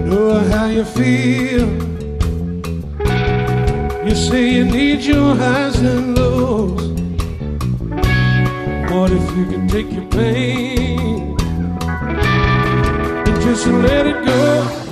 know how you feel. You say you need your highs and lows. What if you could take your pain and just let it go?